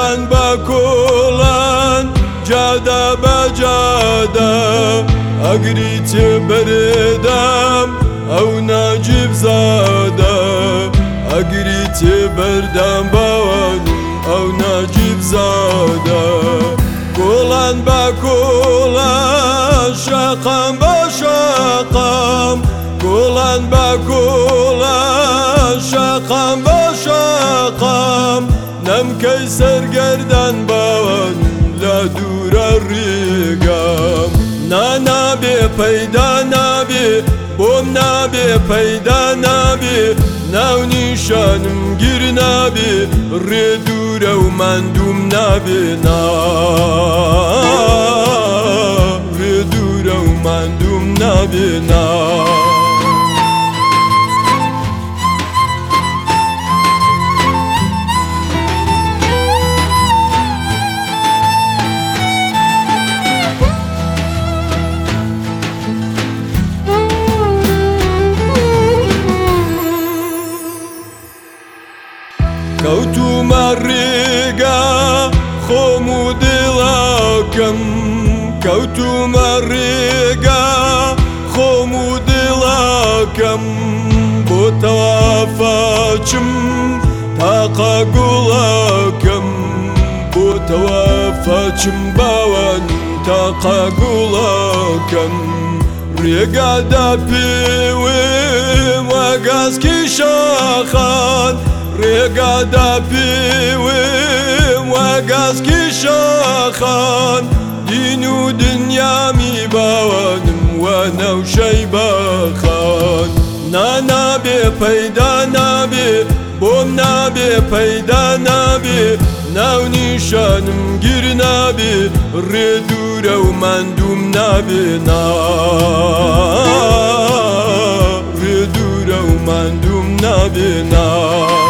کوڵان بە کوڵان جادە بە جادە ئەگری تێ بەردەم ئەو ناجیب زادە ئەگری تێ بەردەم باوان ئەو ناجیب زادە کوڵان بە کوڵان شەقام بە شەقام کوڵان بە کوڵان شەقام بە شەقام نەمکەی سەرگەردان باوان لە دوورە ڕێگام نابێ پەیدا نابێ بۆم نابێ پەیدا نابێ ناو نیشانم گیر نابێ ڕێ دوورە و ماندووم نابێ ڕێ دوورە و ماندووم نابێ کەوتومە ڕێگا خۆم و دڵاکەم کەوتومە ڕێگا خۆم و دڵاکەم بۆ تەوافاچم تاقە گوڵاکەم بۆ تەوافاچم باوان تاقە گوڵاکەم ڕێگادا پێوێم وەگازکی شاخان ڕێگادا پێوێم وەگازکی شاخان دین و دنیامی باوانم وە نەوشەی باخان نابێ پەیدا نابێ بۆم نابێ پەیدا نابێ ناو نیشانم گیر نابێ ڕێ دوورە و ماندووم نابێ ڕێ دوورە و ماندووم نابێ